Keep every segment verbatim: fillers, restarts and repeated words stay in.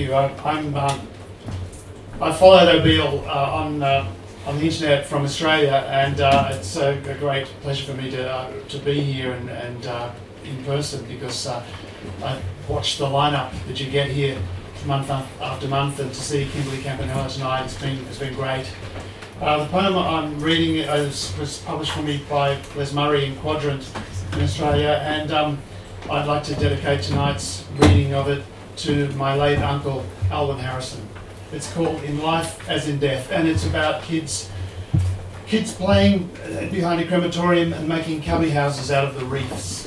you. I, I'm um, I followed Obeal uh, on uh, on the internet from Australia, and uh, it's a, a great pleasure for me to uh, to be here and, and uh, in person, because uh, I watched the lineup that you get here month after month, and to see Kimberly Campanella tonight, it's been it's been great. Uh, the poem I'm reading is, was published for me by Les Murray in Quadrant in Australia, and um, I'd like to dedicate tonight's reading of it to my late uncle Alvin Harrison. It's called In Life as in Death, and it's about kids kids playing behind a crematorium and making cubby houses out of the reefs.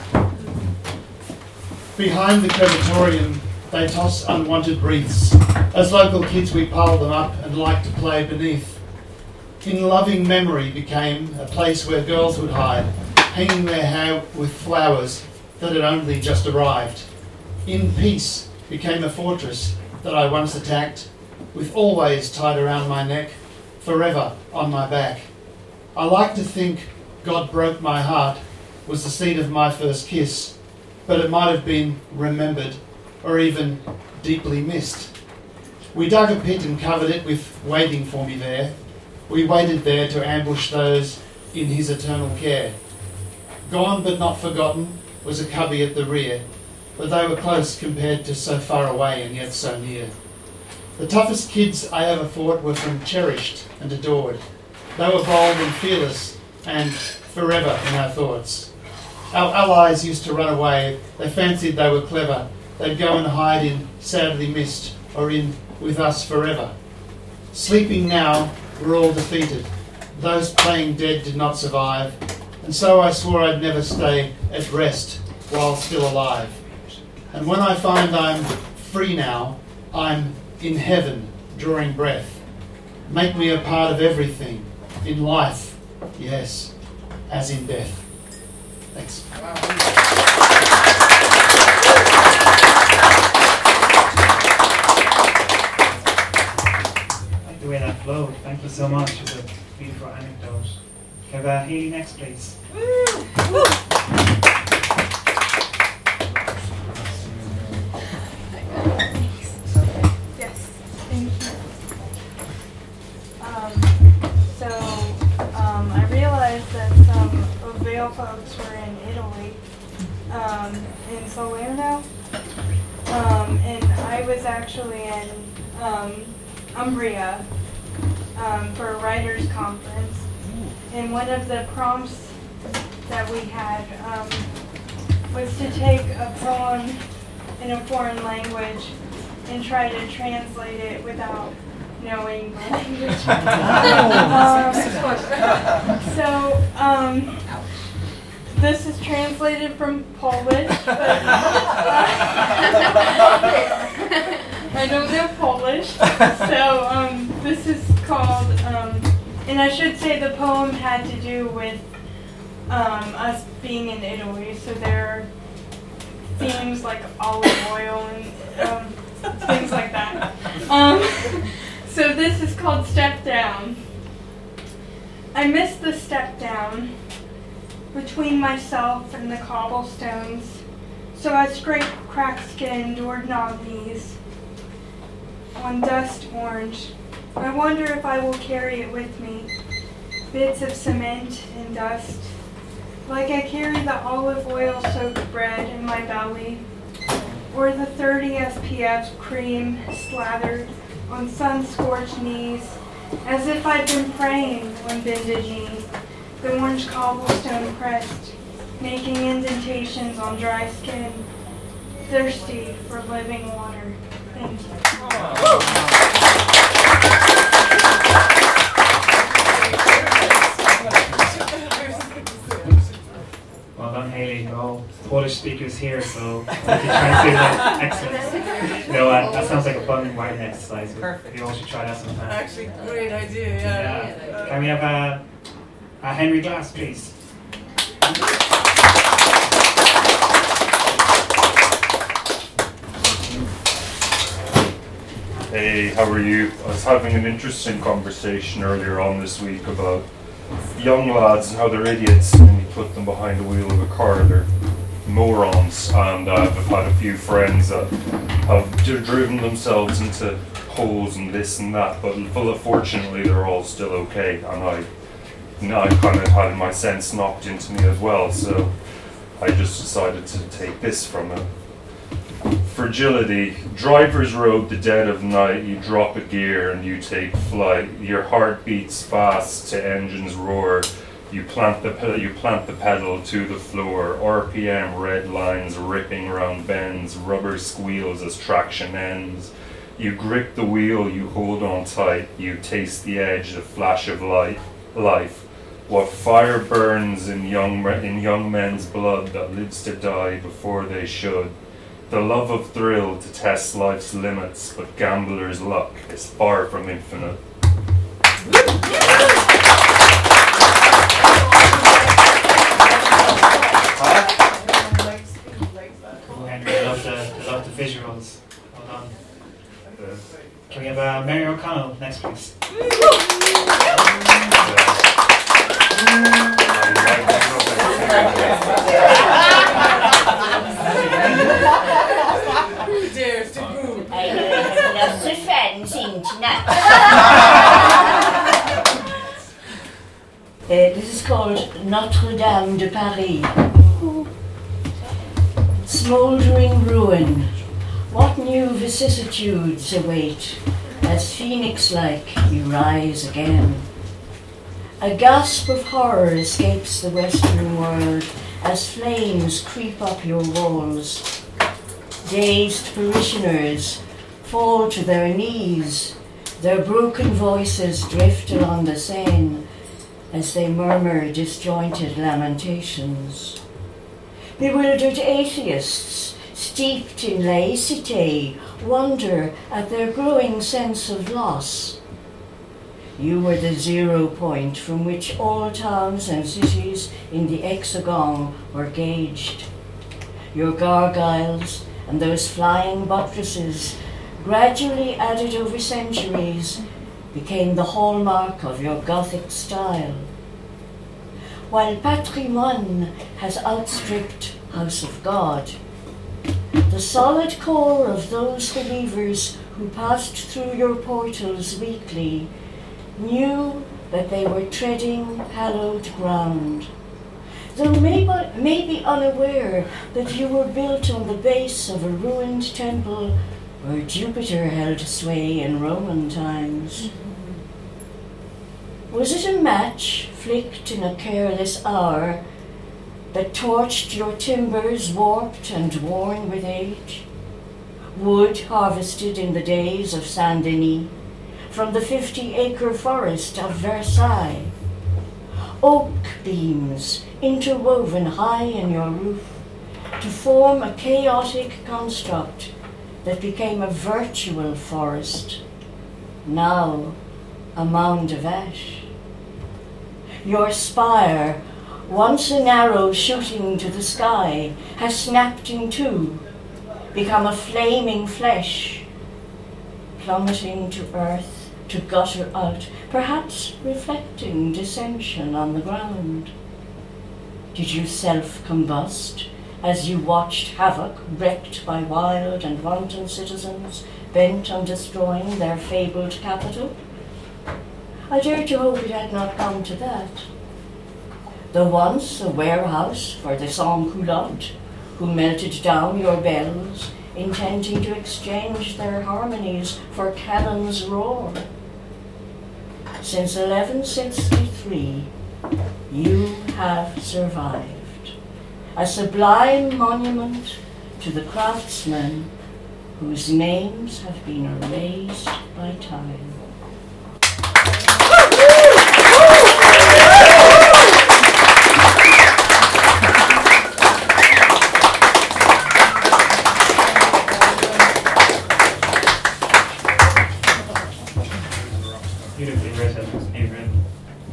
Behind the crematorium they toss unwanted wreaths. As local kids we pile them up and like to play beneath. In loving memory became a place where girls would hide, hanging their hair with flowers that had only just arrived. In peace became a fortress that I once attacked, with always tied around my neck, forever on my back. I like to think God broke my heart was the seed of my first kiss, but it might have been remembered or even deeply missed. We dug a pit and covered it with waiting for me there. We waited there to ambush those in his eternal care. Gone but not forgotten was a cubby at the rear, but they were close compared to so far away and yet so near. The toughest kids I ever fought were from cherished and adored. They were bold and fearless and forever in our thoughts. Our allies used to run away. They fancied they were clever. They'd go and hide in sadly missed or in with us forever. Sleeping now, we're all defeated. Those playing dead did not survive, and so I swore I'd never stay at rest while still alive. And when I find I'm free now, I'm in heaven, drawing breath. Make me a part of everything, in life, yes, as in death. Thanks. I like the way that flowed. Thank you so much. It's a beautiful anecdote. Can I have Hayley next, please? Folks were in Italy, um, in Salerno, um, and I was actually in um, Umbria um, for a writers' conference, and one of the prompts that we had um, was to take a poem in a foreign language and try to translate it without knowing the language. um, so, um, this is translated from Polish, but uh, I don't know Polish, so um, this is called, um, and I should say the poem had to do with um, us being in Italy, so there are themes like olive oil and um, things like that. Um, so this is called Step Down. I miss the step down between myself and the cobblestones, so I scrape crack-skinned doorknob knees on dust orange. I wonder if I will carry it with me, bits of cement and dust, like I carry the olive oil-soaked bread in my belly, or the thirty S P F cream slathered on sun-scorched knees, as if I'd been praying on bended knee. The orange cobblestone pressed, making indentations on dry skin, thirsty for living water. Thank you. Well done, Hayley. We're all Polish speakers here, so we can translate that. Excellent. You know, uh, that sounds like a fun writing exercise. Perfect. We all should try that sometime. Actually, great idea. Yeah. Yeah. Can we have a? Uh, Henry Glass, please. Hey, how are you? I was having an interesting conversation earlier on this week about young lads and how they're idiots and you put them behind the wheel of a car. They're morons, and uh, I've had a few friends that have d- driven themselves into holes and this and that, but full fortunately they're all still okay, and I, you know, I kind of had my sense knocked into me as well, so I just decided to take this from it. Fragility. Drivers rode the dead of night. You drop a gear and you take flight. Your heart beats fast to engines roar. You plant the pe- you plant the pedal to the floor. R P M red lines ripping round bends. Rubber squeals as traction ends. You grip the wheel. You hold on tight. You taste the edge, the flash of light. Life. What fire burns in young me- in young men's blood that lives to die before they should. The love of thrill to test life's limits, but gambler's luck is far from infinite. Oh, Henry, I love the, I love the visuals. Well done. Can we have uh, Mary O'Connell next, please? Who dares to move? I have lots of friends in tonight. Uh, this is called Notre Dame de Paris. Smouldering ruin, what new vicissitudes await as phoenix-like you rise again? A gasp of horror escapes the Western world as flames creep up your walls. Dazed parishioners fall to their knees, their broken voices drift along the Seine as they murmur disjointed lamentations. Bewildered atheists, steeped in laicite, wonder at their growing sense of loss. You were the zero point from which all towns and cities in the hexagon were gauged. Your gargoyles and those flying buttresses, gradually added over centuries, became the hallmark of your Gothic style. While patrimoine has outstripped House of God, the solid core of those believers who passed through your portals weekly knew that they were treading hallowed ground. Though maybe, maybe unaware that you were built on the base of a ruined temple where Jupiter held sway in Roman times. Was it a match flicked in a careless hour that torched your timbers warped and worn with age? Wood harvested in the days of Saint Denis from the fifty-acre forest of Versailles? Oak beams interwoven high in your roof to form a chaotic construct that became a virtual forest, now a mound of ash. Your spire, once an arrow shooting to the sky, has snapped in two, become a flaming flesh, plummeting to earth to gutter out, perhaps reflecting dissension on the ground. Did you self-combust as you watched havoc wreaked by wild and wanton citizens bent on destroying their fabled capital? I dare to hope it had not come to that. Though once a warehouse for the sans-culottes, who melted down your bells, intending to exchange their harmonies for cannon's roar. Since eleven sixty-three, you have survived, a sublime monument to the craftsmen whose names have been erased by time. Beautifully written, Adrian.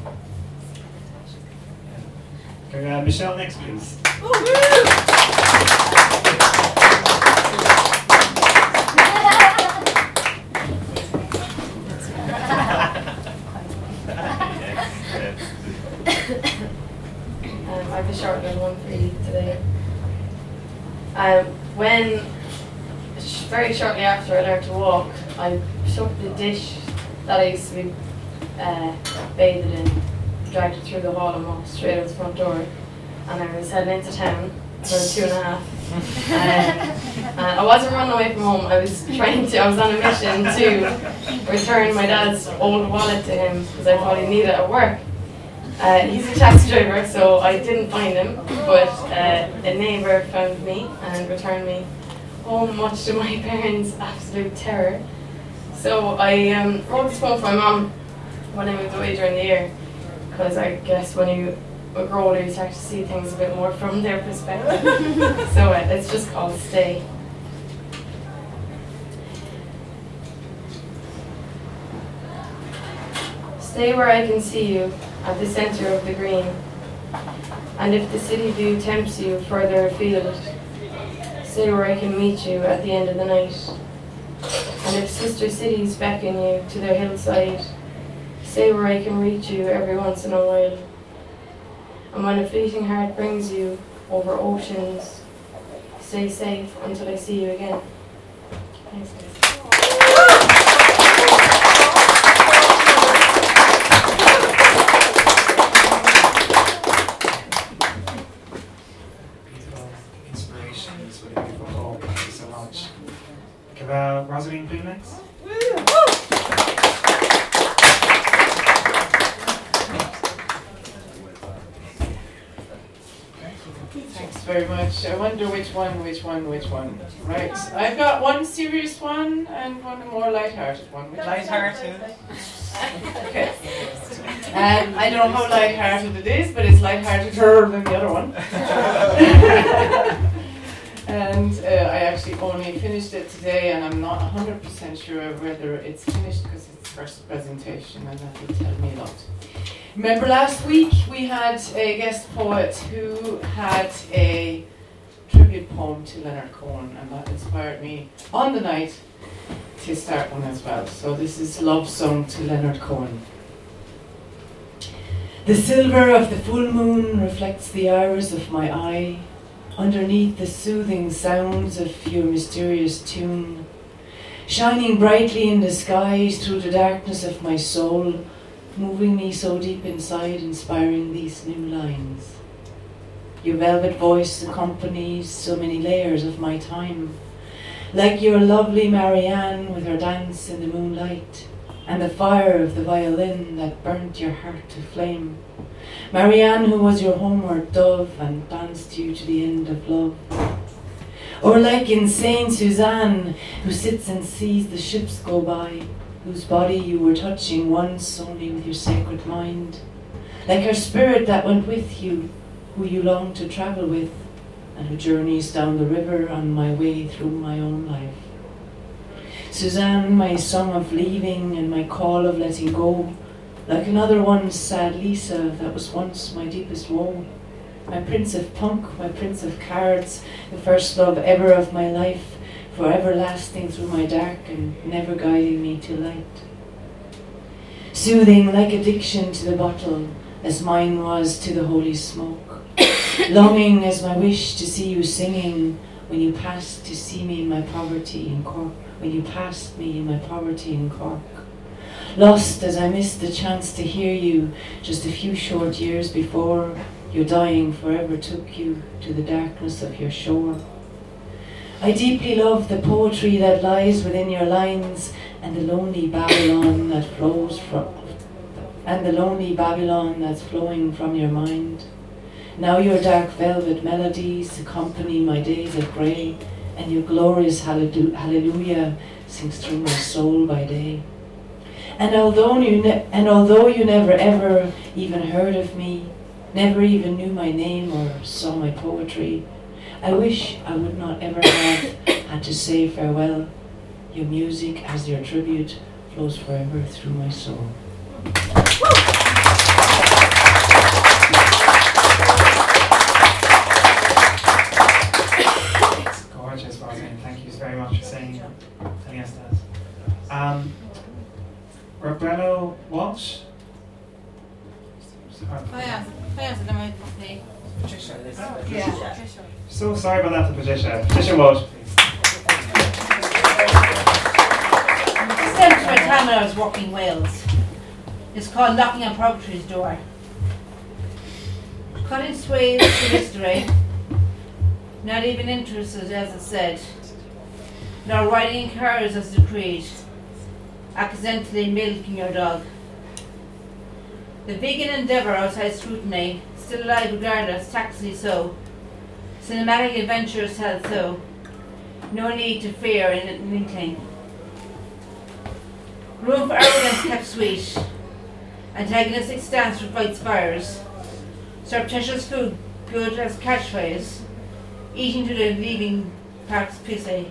Can we have Michelle next, please? Um, I have a short one for you today. Um, when, sh- very shortly after I learned to walk, I took the dish that I used to be uh, bathed in, dragged it through the hall and walked straight out the front door. And I was heading into town for two and a half. uh, and I wasn't running away from home, I was trying to, I was on a mission to return my dad's old wallet to him because I thought he needed it at work. Uh, he's a taxi driver, so I didn't find him, but uh, a neighbour found me and returned me home, much to my parents' absolute terror. So I um, wrote this poem for my mum when I moved away during the year, because I guess when you grow older you start to see things a bit more from their perspective. So uh, it's just called Stay. Stay where I can see you, at the centre of the green. And if the city view tempts you further afield, stay where I can meet you at the end of the night. And if sister cities beckon you to their hillside, stay where I can reach you every once in a while. And when a fleeting heart brings you over oceans, stay safe until I see you again. Thanks, guys. Inspirations with a beautiful poem. Thank you so much. Give uh, Rosalind Bloom next. Thanks very much. I wonder which one, which one, which one. Right. I've got one serious one and one more light-hearted one. Which Light-hearted. Okay. Um, I don't know how light-hearted it is, but it's light-hearteder than the other one. And uh, I actually only finished it today, and I'm not one hundred percent sure whether it's finished because it's first presentation, and that will tell me a lot. Remember last week we had a guest poet who had a tribute poem to Leonard Cohen, and that inspired me on the night to start one as well. So this is Love Song to Leonard Cohen. The silver of the full moon reflects the iris of my eye, underneath the soothing sounds of your mysterious tune, shining brightly in the skies through the darkness of my soul, moving me so deep inside, inspiring these new lines. Your velvet voice accompanies so many layers of my time, like your lovely Marianne with her dance in the moonlight, and the fire of the violin that burnt your heart to flame. Marianne, who was your homeward dove and danced you to the end of love. Or like in Saint Suzanne, who sits and sees the ships go by, whose body you were touching once only with your sacred mind. Like her spirit that went with you, who you longed to travel with, and who journeys down the river on my way through my own life. Suzanne, my song of leaving and my call of letting go, like another one sad Lisa that was once my deepest woe. My prince of punk, my prince of cards, the first love ever of my life, forever lasting through my dark and never guiding me to light. Soothing like addiction to the bottle, as mine was to the holy smoke. Longing as my wish to see you singing, when you passed to see me in my poverty in Cork, when you passed me in my poverty in Cork. Lost as I missed the chance to hear you just a few short years before your dying forever took you to the darkness of your shore. I deeply love the poetry that lies within your lines, and the lonely Babylon that flows from, and the lonely Babylon that's flowing from your mind. Now your dark velvet melodies accompany my days of grey, and your glorious hallelujah sings through my soul by day. And although you ne- and although you never ever even heard of me, never even knew my name or saw my poetry, I wish I would not ever have had to say farewell. Your music as your tribute flows forever through my soul. It's gorgeous, Rosalind. Thank you very much for saying telling us that. Um, Roberto Walsh. Oh yeah, oh yeah, so then we play Patricia. Yeah. So sorry about that to Patricia. Patricia Walsh, please. This stems from a time when I was working in Wales. It's called Knocking on Purgatory's Door. Cutting swathes of history, not even interested as it said, nor riding in cars as decreed, accidentally milking your dog. The vegan endeavour outside scrutiny, still alive regardless, tactfully so. Cinematic adventures held so. No need to fear in an inkling. Room for arrogance kept sweet. Antagonistic stance fights fires. Surreptitious food good as catchphrase. Eating to the leaving parts pissy.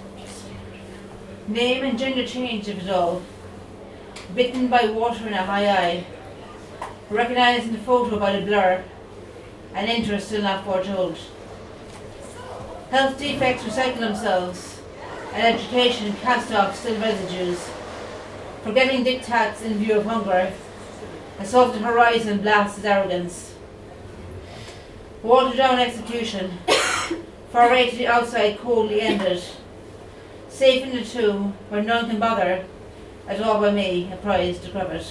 Name and gender change of it all. Bitten by water in a high eye. Recognising the photo by the blur. An interest still not foretold. Health defects recycle themselves. And education cast off still residues. Forgetting diktats in view of hunger. Assaulted horizon blasted arrogance. Watered down execution. Foray to the outside coldly ended. Safe in the two, where none can bother, at all by me, a prize decrepit.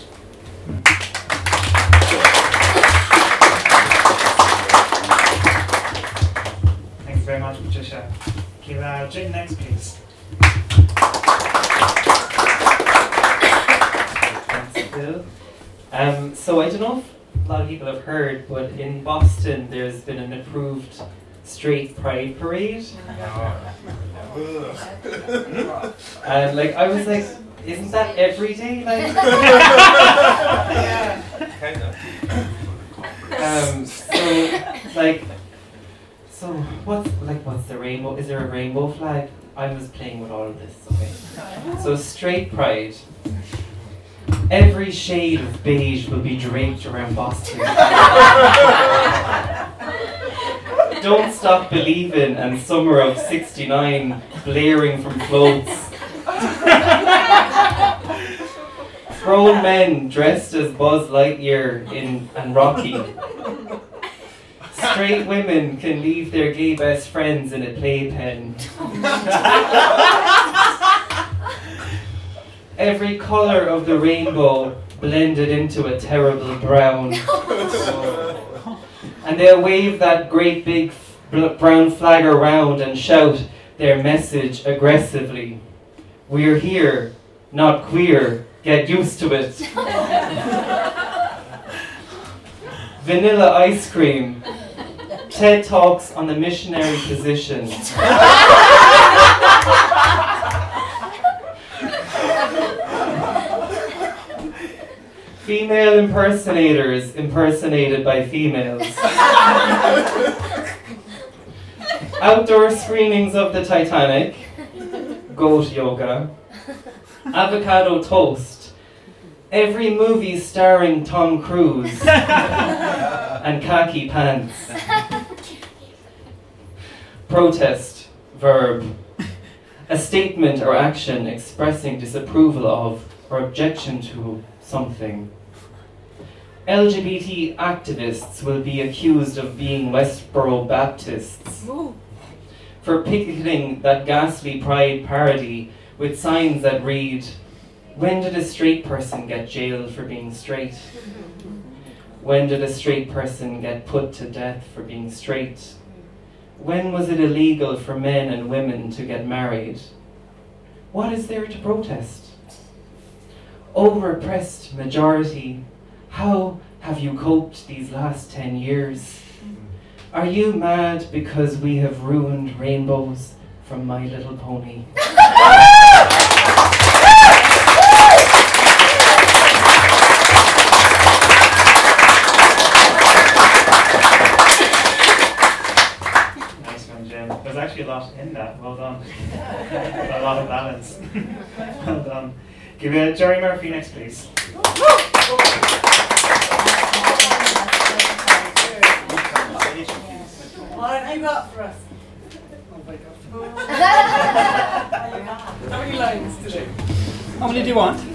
Thanks very much, Patricia. Can you uh, Jane next, please? Thanks, Bill. Um, so I don't know if a lot of people have heard, but in Boston there's been an approved straight pride parade. And like I was like, isn't that every day? Like, yeah, kind of. Um, so like, so what's like what's the rainbow? Is there a rainbow flag? I was playing with all of this. Okay. So straight pride. Every shade of beige will be draped around Boston. Don't Stop Believin' and Summer of sixty-nine blaring from floats. Grown men dressed as Buzz Lightyear in and Rocky. Straight women can leave their gay best friends in a playpen. Every colour of the rainbow blended into a terrible brown. And they'll wave that great big f- brown flag around and shout their message aggressively. We're here, not queer, get used to it. Vanilla ice cream. TED Talks on the missionary position. Female impersonators impersonated by females. Outdoor screenings of the Titanic. Goat yoga. Avocado toast. Every movie starring Tom Cruise. And khaki pants. Protest. Verb. A statement or action expressing disapproval of or objection to something. L G B T activists will be accused of being Westboro Baptists for picketing that ghastly pride parody with signs that read, "When did a straight person get jailed for being straight? When did a straight person get put to death for being straight? When was it illegal for men and women to get married? What is there to protest? O repressed majority, how have you coped these last ten years? Are you mad because we have ruined rainbows from My Little Pony?" Nice one, Jim. There's actually a lot in that. Well done. A lot of balance. Well done. Give it Jerry Murphy next, please. What have you got for us? How many lines today? How many do you want?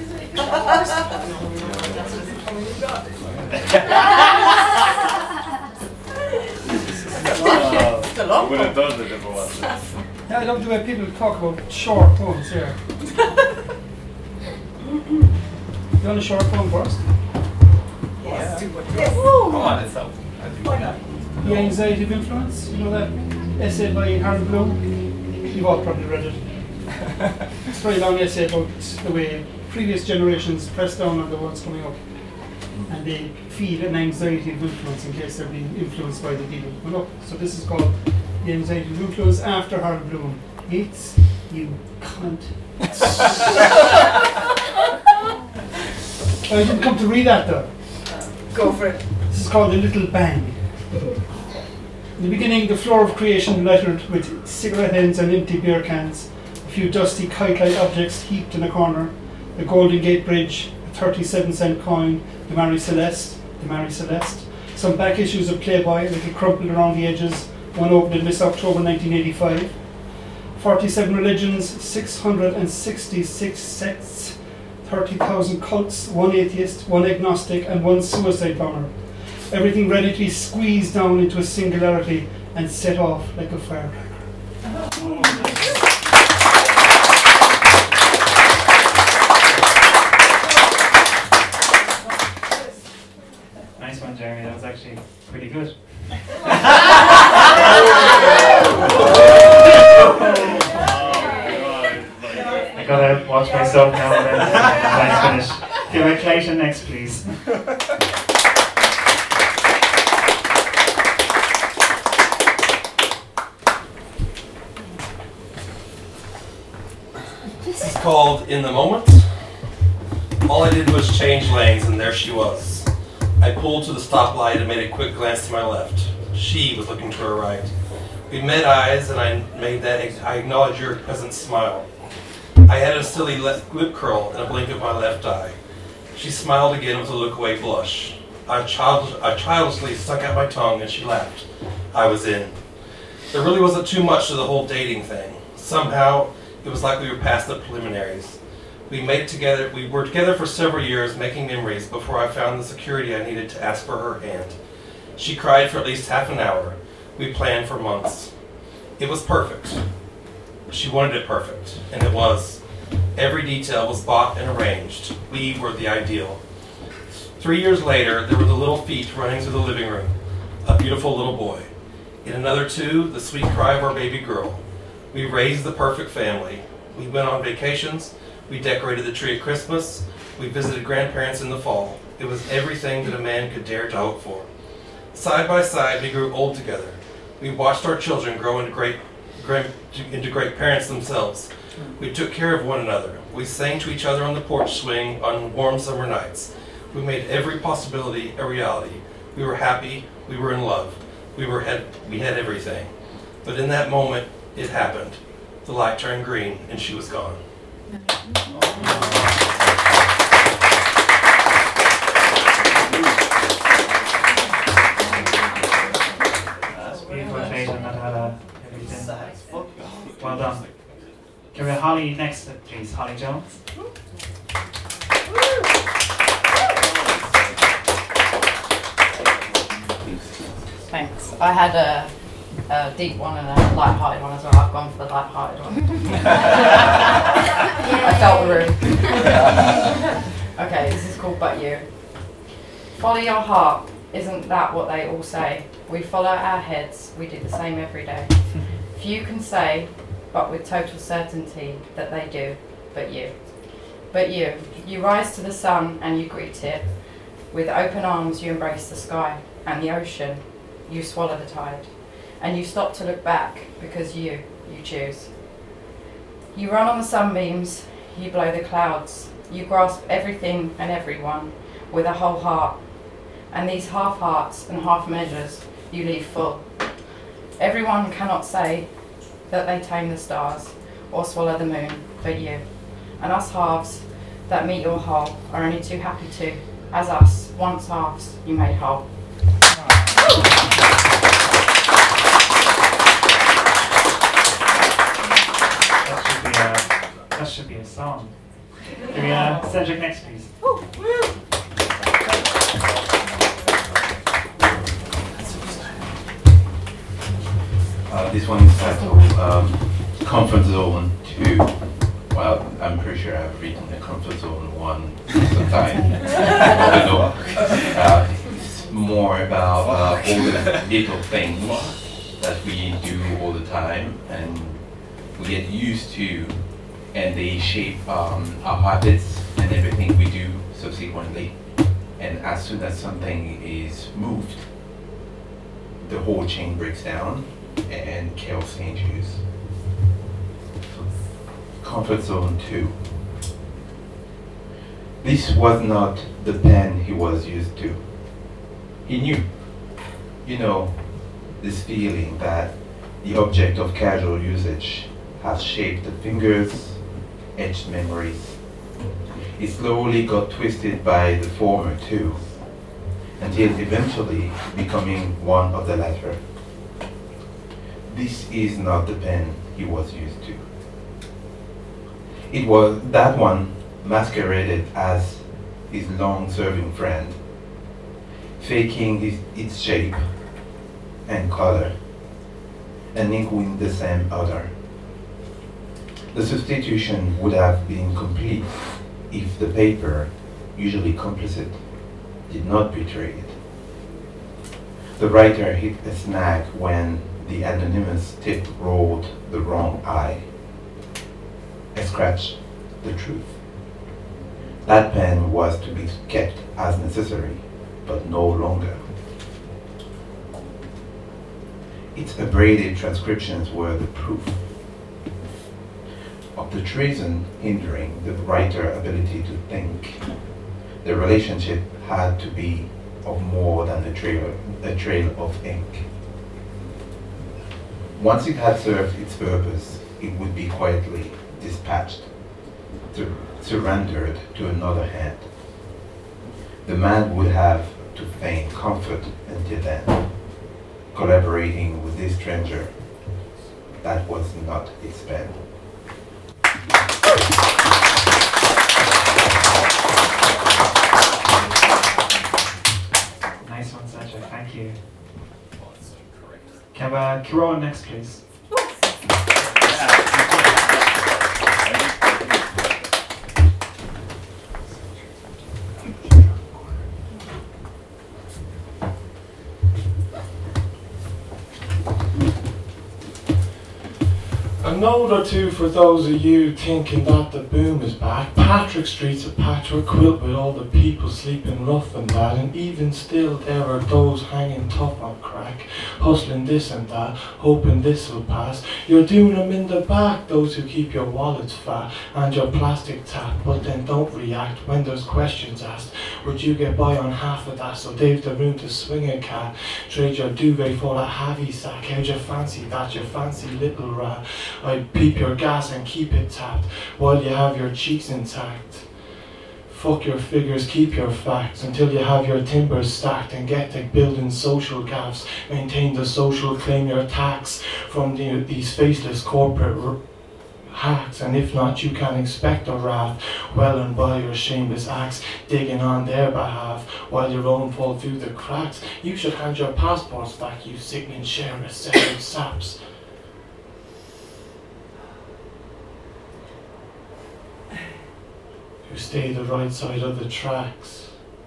the long would have poem. done it if it wasn't. Yeah, I love the way people talk about short poems here. You want a short poem first? Yes. Yes. Come on, it's out. Why not? The Anxiety of Influence, you know that essay by Harold Bloom? You've all probably read it. It's a very long essay about the way previous generations press down on the ones coming up. And they feel an anxiety of influence in case they're being influenced by the people coming up. So this is called The Anxiety of Influence after Harold Bloom. Yates, you cunt. I didn't come to read that though. Go for it. This is called A Little Bang. In the beginning, the floor of creation littered with cigarette ends and empty beer cans, a few dusty kite-like objects heaped in a corner, the Golden Gate Bridge, a thirty-seven cent coin, the Marie Celeste, the Marie Celeste, some back issues of Playboy, a little crumpled around the edges, one opened in Miss October nineteen eighty-five, forty-seven religions, six hundred sixty-six sects, thirty thousand cults, one atheist, one agnostic, and one suicide bomber. Everything ready to be squeezed down into a singularity and set off like a firecracker. Nice one, Jeremy. That was actually pretty good. I gotta watch myself now and then. Nice finish. Give it Clayton next, please. This is called In the Moment. All I did was change lanes and there she was. I pulled to the stoplight and made a quick glance to my left. She was looking to her right. We met eyes and I made that, I acknowledged your present smile. I had a silly left lip curl and a blink of my left eye. She smiled again with a look away blush. I, child, I childishly stuck out my tongue and she laughed. I was in. There really wasn't too much to the whole dating thing. Somehow, it was like we were past the preliminaries. We made together. We were together for several years, making memories before I found the security I needed to ask for her hand. She cried for at least half an hour. We planned for months. It was perfect. She wanted it perfect, and it was. Every detail was bought and arranged. We were the ideal. Three years later, there were the little feet running through the living room. A beautiful little boy. In another two, the sweet cry of our baby girl. We raised the perfect family. We went on vacations. We decorated the tree at Christmas. We visited grandparents in the fall. It was everything that a man could dare to hope for. Side by side, we grew old together. We watched our children grow into great, great, into great parents themselves. We took care of one another. We sang to each other on the porch swing on warm summer nights. We made every possibility a reality. We were happy. We were in love. We were had, we had everything. But in that moment, it happened. The light turned green and she was gone. That's beautiful, Clayton. That had a everything. Well done. Can we have Holly next, please? Holly Jones. Thanks. I had a, a deep one and a light-hearted one as well. I've gone for the light-hearted one. I felt the room. Okay, this is called But You. Follow your heart. Isn't that what they all say? We follow our heads. We do the same every day. Few can say, but with total certainty, that they do. But you. But you. You rise to the sun and you greet it. With open arms you embrace the sky and the ocean. You swallow the tide. And you stop to look back because you, you choose. You run on the sunbeams, you blow the clouds. You grasp everything and everyone with a whole heart. And these half hearts and half measures you leave full. Everyone cannot say that they tame the stars or swallow the moon, but you. And us halves that meet your whole are only too happy to, as us, once halves, you made whole. That should be a song. Can we uh, Cedric next, please? Uh, this one is titled um, Comfort Zone two. Well, I'm pretty sure I've written the Comfort Zone one sometime. uh, it's more about uh, all the little things that we do all the time and we get used to, and they shape um, our habits and everything we do subsequently. And as soon as something is moved, the whole chain breaks down and chaos ensues. So, Comfort Zone two. This was not the pen he was used to. He knew, you know, this feeling that the object of casual usage has shaped the fingers, etched memories. It slowly got twisted by the former too, until eventually becoming one of the latter. This is not the pen he was used to. It was that one masqueraded as his long-serving friend, faking his, its shape and color, and ink with the same odor. The substitution would have been complete if the paper, usually complicit, did not betray it. The writer hit a snag when the anonymous tip rolled the wrong eye. A scratch, the truth. That pen was to be kept as necessary, but no longer. Its abraded transcriptions were the proof of the treason hindering the writer's ability to think. The relationship had to be of more than a trail, a trail of ink. Once it had served its purpose, it would be quietly dispatched, sur- surrendered to another hand. The man would have to feign comfort until then, collaborating with this stranger. That was not its pen. Nice one, Sacha. Thank you. Can we have uh, Kieran next, please? A note or two for those of you thinking that the boom is back. Patrick Street's a patchwork quilt with all the people sleeping rough and that, and even still there are those hanging tough on crack, hustling this and that, hoping this will pass. You're doing them in the back, those who keep your wallets fat and your plastic tap, but then don't react when there's questions asked. Would you get by on half of that so they've the room to swing a cat? Trade your duvet for a heavy sack, how'd you fancy that, you fancy little rat? I'd peep your gas and keep it tapped while you have your cheeks intact. Fuck your figures, keep your facts until you have your timbers stacked and get to building social gaps. Maintain the social, claim your tax from the, these faceless corporate r- hacks, and if not, you can expect a wrath well and by your shameless acts, digging on their behalf while your own fall through the cracks. You should hand your passports back, you sickening sheriff selling saps. Who stay the right side of the tracks.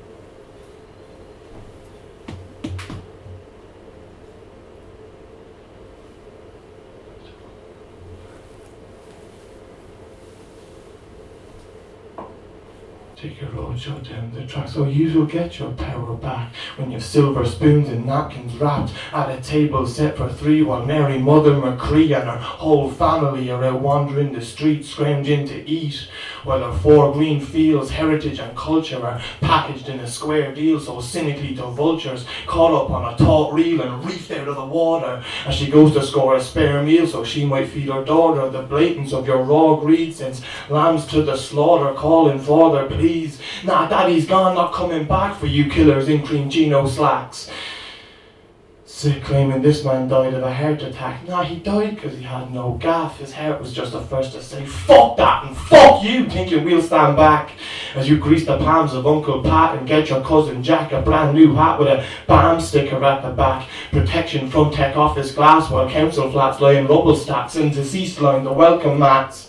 Take your roadshow down the track, so you will get your power back when you've silver spoons and napkins wrapped at a table set for three, while Mary Mother McCree and her whole family are out wandering the streets scrounging to eat, while her four green fields, heritage and culture are packaged in a square deal so cynically to vultures caught up on a taut reel and reefed out of the water as she goes to score a spare meal so she might feed her daughter. The blatance of your raw greed sends lambs to the slaughter calling for their pleas. Nah, daddy's gone, not coming back for you killers in cream chino slacks. Sick, claiming this man died of a heart attack. Nah, he died because he had no gaff. His heart was just the first to say, fuck that and fuck you, thinking we'll stand back. As you grease the palms of Uncle Pat and get your cousin Jack a brand new hat with a BAM sticker at the back. Protection from tech office glass while council flats lie in rubble stacks and deceased line the welcome mats.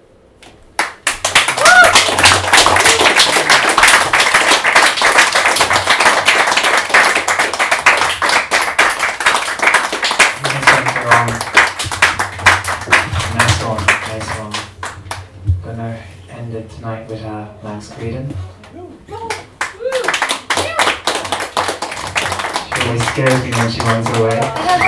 Tonight with uh, Max Creedon. She always scares me when she runs away.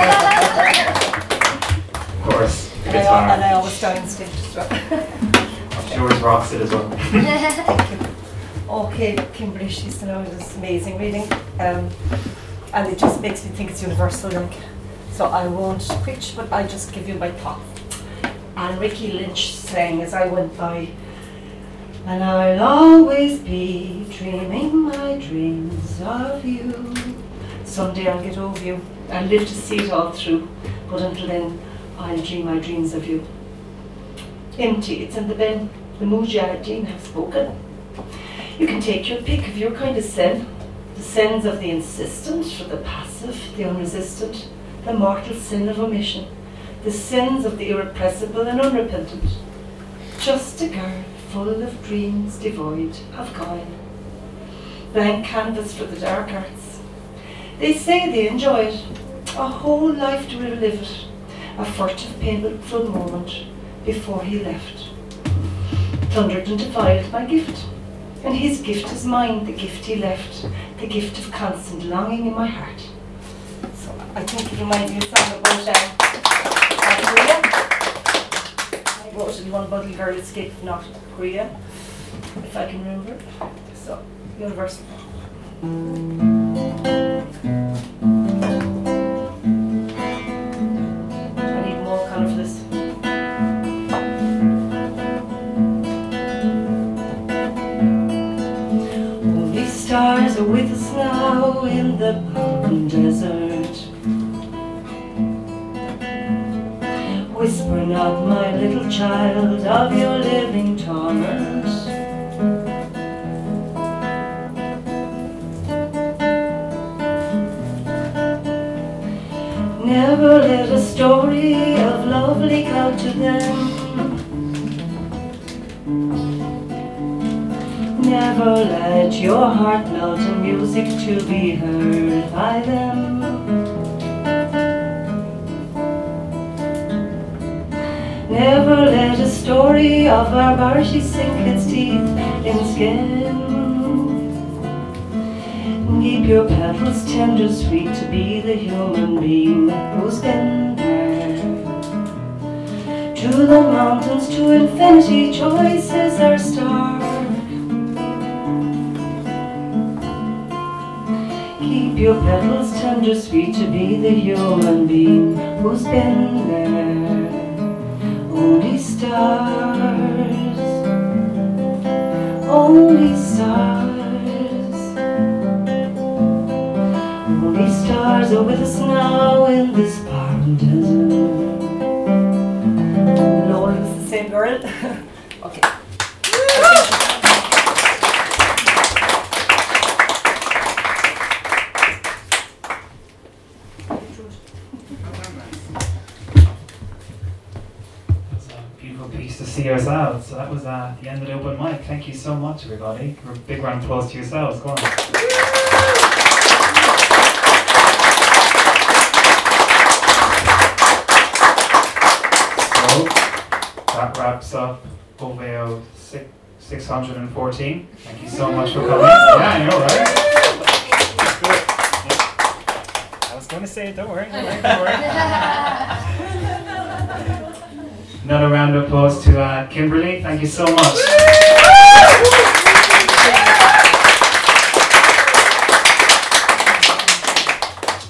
Of course, the And I, al- guitar. and I always die on stage as well. She always rocks it as well. Thank you. Okay, Kimberly, she's done all this amazing reading, um, and it just makes me think it's universal. Like, so I won't preach, but I just give you my thoughts. And Ricky Lynch sang as I went by. And I'll always be dreaming my dreams of you. Someday I'll get over you and live to see it all through. But until then, I'll dream my dreams of you. Empty, it's in the bin. The Mujahideen have spoken. You can take your pick of your kind of sin. The sins of the insistent, or the passive, the unresistant. The mortal sin of omission. The sins of the irrepressible and unrepentant. Just a girl full of dreams devoid of coin. Blank canvas for the dark arts. They say they enjoy it, a whole life to relive it, a furtive painful moment before he left. Thundered and defiled my gift, and his gift is mine, the gift he left, the gift of constant longing in my heart. So I think it reminds me of something about um, Korea. I wrote in One Bottle Girl Escape from North Korea, if I can remember. So, universal. I need more colour for this. Only stars are with us now in the mountain desert. Whisper not, my little child, of your living torment. Never let a story of love leak out to them. Never let your heart melt in music to be heard by them. Never let a story of barbarity sink its teeth in skin. Keep your petals tender, sweet, to be the human being who's been there. To the mountains, to infinity, choices are stark. Keep your petals tender, sweet, to be the human being who's been there. Only stars, only stars, only stars are with us now in this barren desert. Lord, it's the same girl. Okay. To see yourselves. So that was uh, the end of the open mic. Thank you so much, everybody. A big round of applause to yourselves. Go on. So that wraps up O V O six hundred fourteen. Thank you so much for coming. Yeah, I know, right? That's good. Yeah. I was going to say it. Don't worry. Don't worry. Don't worry. Another round of applause to uh, Kimberly. Thank you so much.